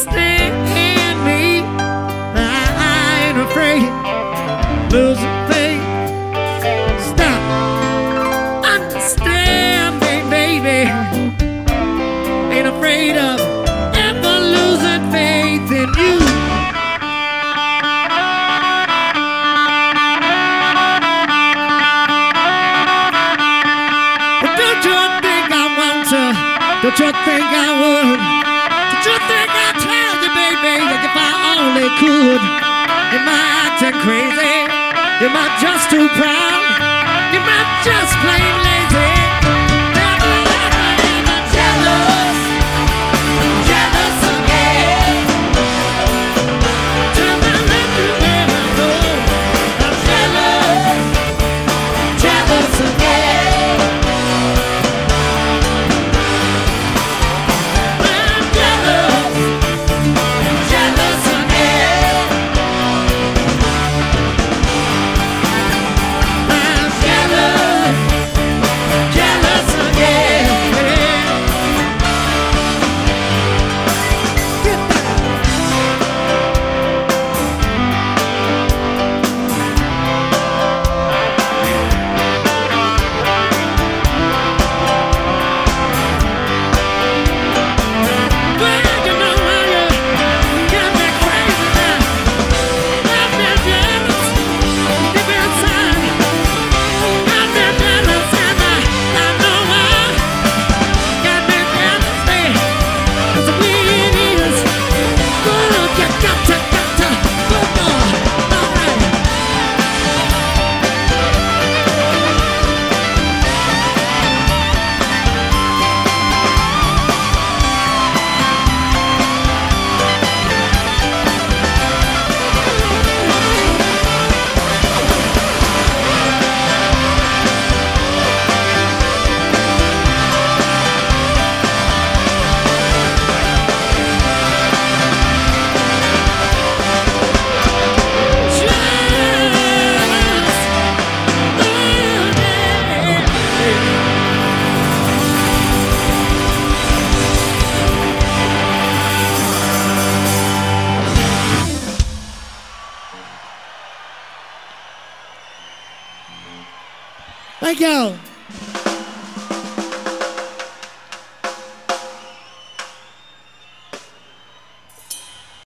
understand me. I ain't afraid, losing faith. Stop, understand me, baby. Ain't afraid of ever losing faith in you. But don't you think I want to? Don't you think I would? Don't you think I'd tell you, baby, that if I only could? Am I acting crazy? Am I just too proud? Am I just plain lazy? Never ever jealous, jealous again. Tell me let you never know I'm jealous, jealous again. I'm jealous, jealous again. I'm jealous, jealous again. Get back. Well, you know how you got me crazy now. I've been jealous deep inside. I've been jealous and I know why. Got me jealous, babe. That's the way it is. Good, you got to, good boy. All right. Thank you.